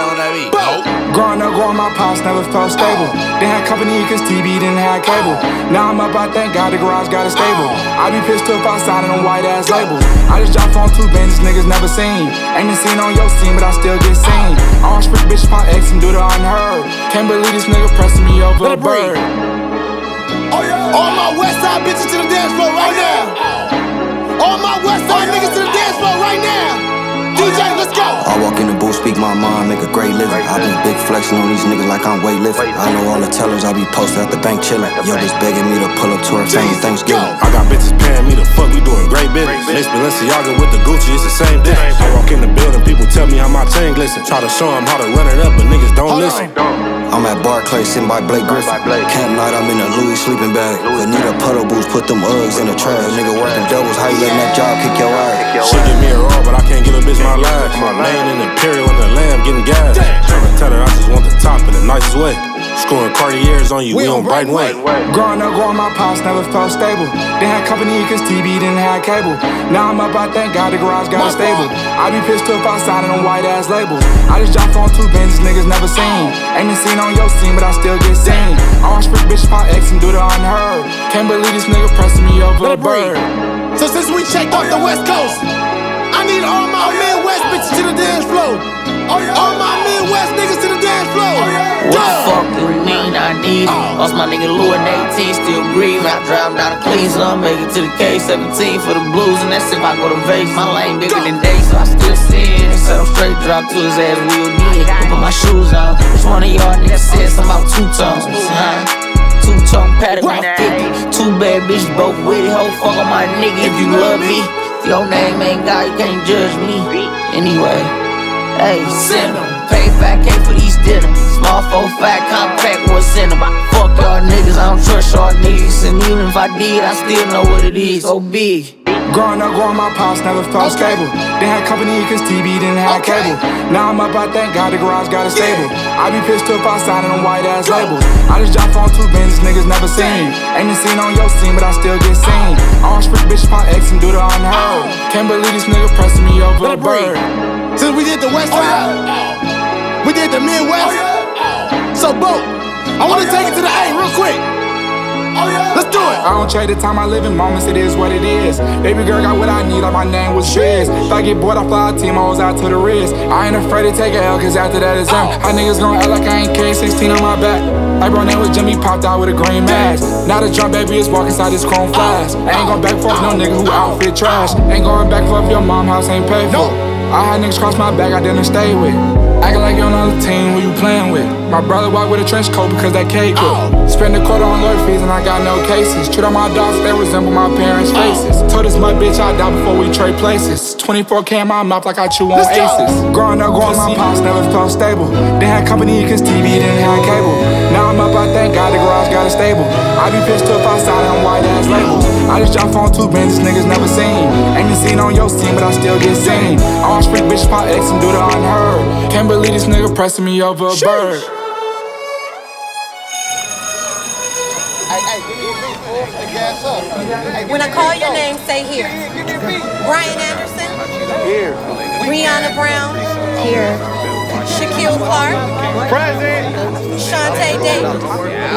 Growing up, growing my pops never felt stable. They had company cause TV didn't have cable. Now I'm up, I thank God the garage got it stable. I be pissed off outside on them white ass labels. I just dropped on 2 bands niggas never seen. Ain't been seen on your scene, but I still get seen. All freak bitch pop X and do the unheard. Can't believe this nigga pressing me over a bird. All my west side bitches to the dance floor right now. All my west side niggas to the dance floor right now. DJ, let's go. I walk in the booth, speak my mind, make a great living. I been big flexing on these niggas like I'm weightlifting. I know all the tellers, I be posted at the bank chillin'. Yo, bitch begging me to pull up to her family Thanksgiving. I got bitches paying me to fuck, we doing great business. Mix Balenciaga with the Gucci, it's the same thing. I walk in the building, people tell me how my chain glisten. Try to show them how to run it up, but niggas don't listen. I'm at Barclays, sitting by Blake Griffin. Camp night, I'm in a Louis sleeping bag. Vanita puddle boots, put them Uggs in the trash. Nigga working doubles, how you letting that job kick your ass? She give me a raw, but I can't give a bitch my life. My main and Imperial and the Lamb getting gas. Tryna tell her I just want the top in the nicest way. Scoring Cartiers on you, we on Brighton Way. Growing up, growing my pops never felt stable. They had company cause TV didn't have cable. Now I'm up, I thank God the garage got it stable. I be pissed off outside on them white ass labels. I just dropped on 2 bands niggas never seen. Ain't been seen on your scene, but I still get seen. All freak bitch pop X and do the unheard. Can't believe this nigga pressing me over a bird. So since we checked off the West Coast, I need all my Midwest bitches to the dance floor. All my Midwest niggas to the dance floor. What the fuck do you mean I need it? Lost my nigga Lou at 18, still grieving. I drive down to Cleveland, make it to the K-17 for the blues. And that's if I go to Vegas. My lane bigger than day, so I still see it. So straight drop to his ass, we'll need it. Put my shoes on. Which one of y'all niggas said something about 2 tones? Two-tone pattern, my 50. 2 bad bitches, both with it. Ho, fuck on my nigga if you love me. If your name ain't God, you can't judge me. Anyway, hey, send them. Pay 5K for each dinner. Small 4-5 compact, what's in them? Fuck y'all niggas, I don't trust y'all niggas. And even if I did, I still know what it is. So big. Growing up, growing my pops never felt stable. They had company cause TV didn't have cable. Now I'm up, I thank God the garage got it stable. I be pissed off outside on them white ass labels. I just dropped on 2 bands niggas never seen. Ain't been seen on your scene, but I still get seen. All freak bitch pop X and do the unheard. Can't believe this nigga pressing me over a bird. Since we did the West Side, we did the Midwest. So, Bo, I wanna take it to the A real quick. Let's do it. I don't trade the time I live in moments, it is what it is. Baby girl got what I need, like my name was Shiz. If I get bored, I fly a team, I was out to the wrist. I ain't afraid to take a L, cause after that it's M. How niggas gon' act like I ain't K-16 on my back. Like bro, name was Jimmy, popped out with a green mask. Now the drunk baby is walking inside this chrome flash. I ain't gon' back forth no nigga who outfit trash. Ain't going back forth your mom house ain't paid for. I had niggas cross my back, I didn't stay with. Acting like you're on another team, who you playing with? My brother walked with a trench coat because that cake cook. Spend a quarter on lawyer fees and I got no cases. Treat all my dogs, they resemble my parents' faces. Told this mud bitch I die before we trade places. 24K in my mouth like I chew on aces. Growing up, growing my pops never felt stable. They had company cause TV didn't have cable. Now I'm up, I thank God the garage got it stable. I be pissed off outside on white ass labels. I just dropped on 2 bands niggas never seen. Ain't been seen on your scene, but I still get seen. All freak bitch pop X and do the unheard. Can't believe this nigga pressing me over a bird. When I call your name, say here. Brian Anderson. Here. Brianna Brown. Here. Shaquille Clark. Present. Shantae Davis.